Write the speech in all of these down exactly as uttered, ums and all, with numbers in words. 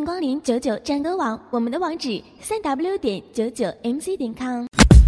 迎光临九九战歌网，我们的网址三 w 点九九 m c 点 com。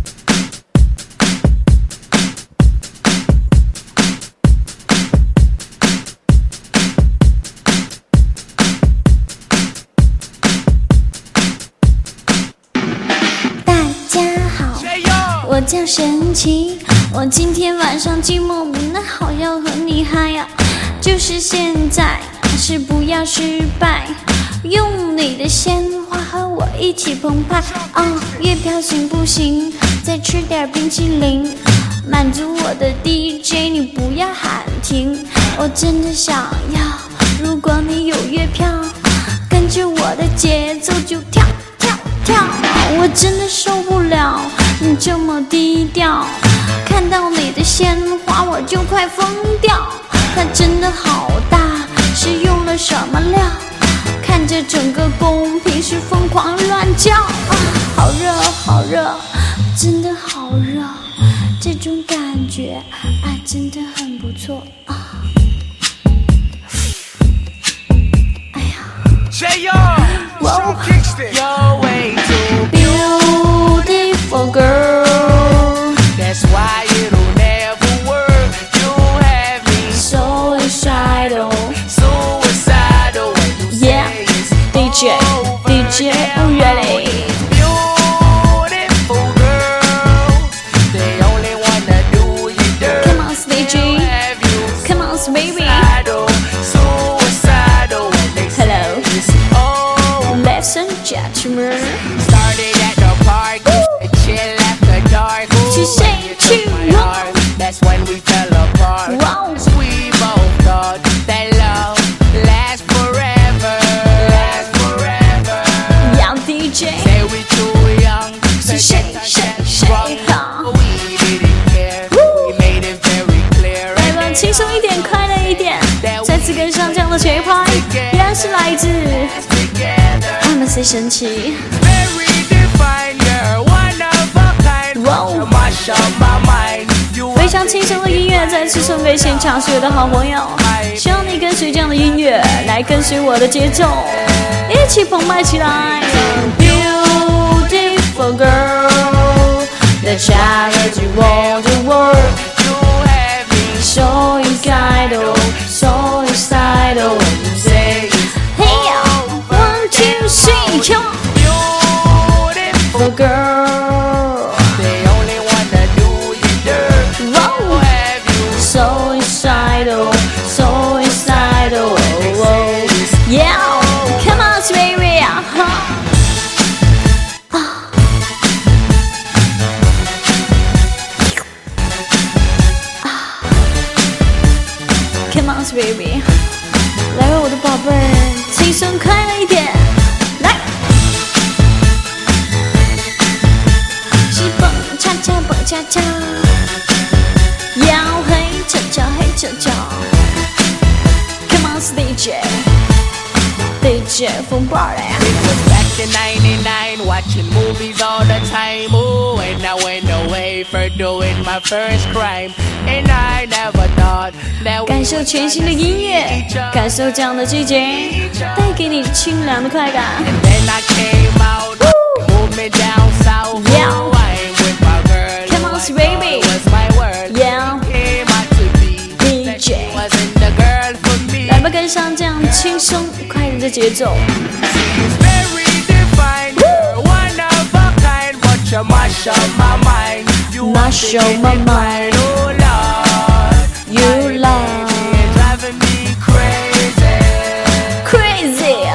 我叫神奇，我今天晚上寂寞无奈，好要和你嗨呀！就是现在，是不要失败，用你的鲜花和我一起澎湃。哦，月票行不行？再吃点冰淇淋，满足我的 D J， 你不要喊停。我真的想要，如果你有月票，跟着我的节奏就跳跳跳。我真的受不了你这么低调，看到你的鲜花我就快疯掉。它真的好大，是用了什么料？看着整个公屏是疯狂乱叫啊！好热好热，真的好热，这种感觉啊真的很不错啊！哎呀，哇 beautiful girl, that's why it'll never work. You have me so suicidal, suicidal when you say yeah. it's D J, D J, ready? Beautiful girls, they only wanna do you dirt. Come on, D J, come on, baby. Suicidal when they say Hello, it's oh. ladies and gentlemen. Started at the park, chill after dark. She say to heart, that's when we fell apart. Wow. We both thought that love lasts forever, lasts forever. Young D J, Say we too young to shake, get shake, that shake, drunk. huh? We didn't care. We made it very clear. 来吧，轻松一点，快乐一点，再次跟上这样的节拍，依然是来自 M C 神奇。 Very defined, you're one of a kind. Wow. Mash up my mind. You 非常轻松的音乐再次送给现场所有的好朋友，希望你跟随这样的音乐来跟随我的节奏，一起澎湃起来。Beautiful girl, the charity won't work. you have me So suicidal, so suicidal. say Hey ya, one two three, come on. beautiful. The girl, They only wanna do you dirt. You wow, have you so suicidal, so suicidal. Yeah, come on, baby. Huh? Come on, baby. 来吧，我的宝贝儿，轻松快乐一点，来。是蹦恰恰蹦恰恰，要嘿恰恰嘿恰恰。Come on, D J, D J 风暴嘞。 It was back in ninety-nine, watching movies all the time. Ooh, and I went away for doing my first crime. And I never thought that we 感受全新的音乐，感受这样的季节，带给你清凉的快感。 Then I came out, moved me down south. Yeah. Ooh, I'm with my girl. Come on, Who I baby. know was my world. Yeah. Came out to be that she D J wasn't the girl for me. 来吧，跟上这样轻松快乐的节奏。 She's very defined, you're one of a kind, but you mash up my mind. You Mash want up to my get mind. Oh Lord, You love you're driving me crazy. crazy,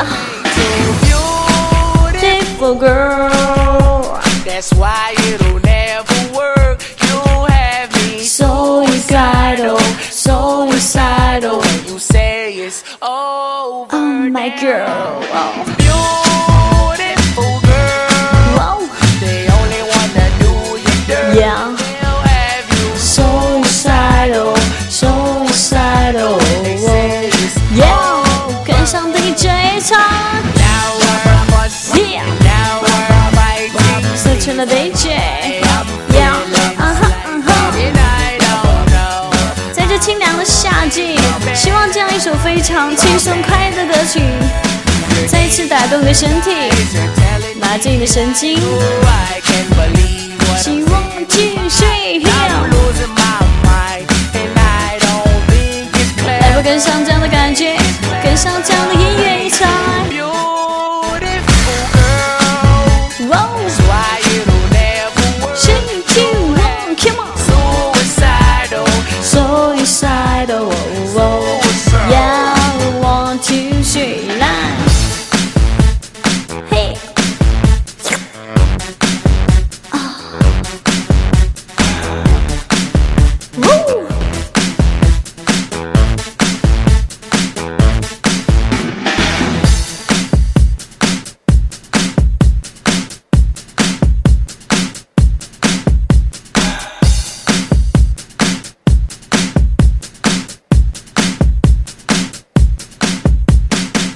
Too beautiful beautiful, girl, that's why it'll never work. You have me so suicidal, so suicidal. when you say it's over. Oh my girl, wow, Beautiful girl, wow, they only wanna do you dirt. yeah, They'll have you so suicidal, so suicidal. Yeah, 跟上 D J 唱 now we're fussing, Yeah. now we're fighting. 射成了 D J， I'm yeah, feeling 嗯哼嗯哼。 and I don't know. 在这清凉的夏季，希望这样一首非常轻松快乐的歌曲再一次打动你的身体，拉近你的神经，希望继续。来不跟上这样的感觉，跟上这样的音乐一场。